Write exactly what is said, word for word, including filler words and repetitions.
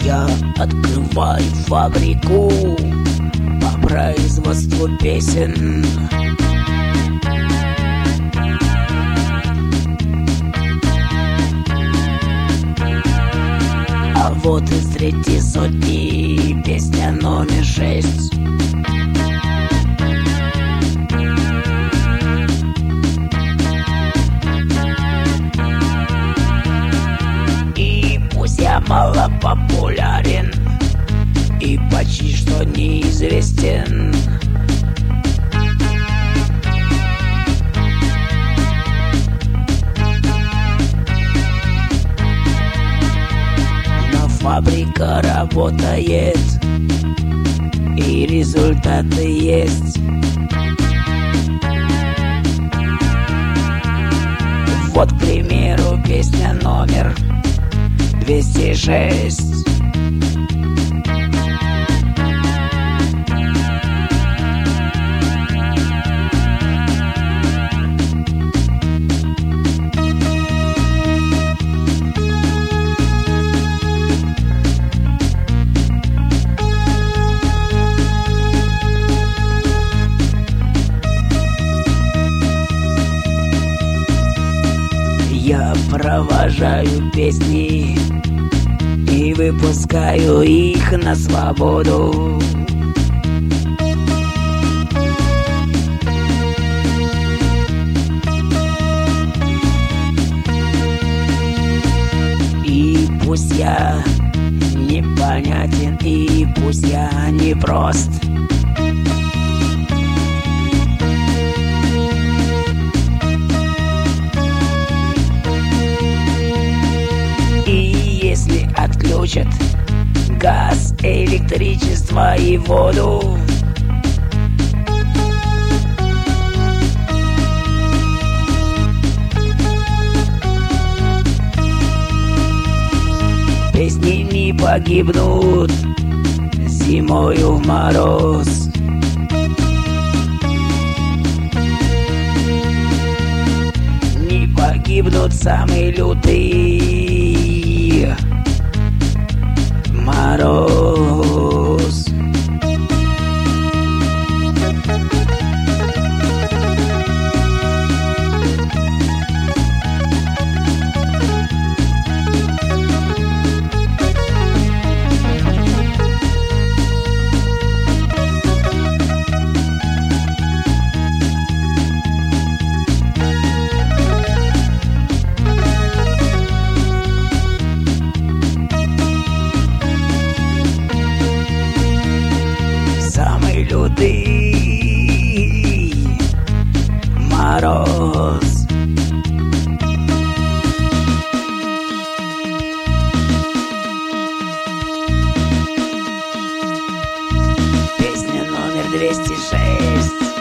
Я открываю фабрику по производству песен. А вот из третьей сотни песня номер шесть. И пусть я мало популярен и почти что неизвестен, но фабрика работает и результаты есть. Вот, к примеру, песня номер двести шесть. Я провожаю песни и выпускаю их на свободу. И пусть я непонятен, и пусть я непрост, если отключат газ, электричество и воду, песни не погибнут зимою в мороз. Не погибнут самые лютые мороз. Лютый мороз. Песня номер двести шесть.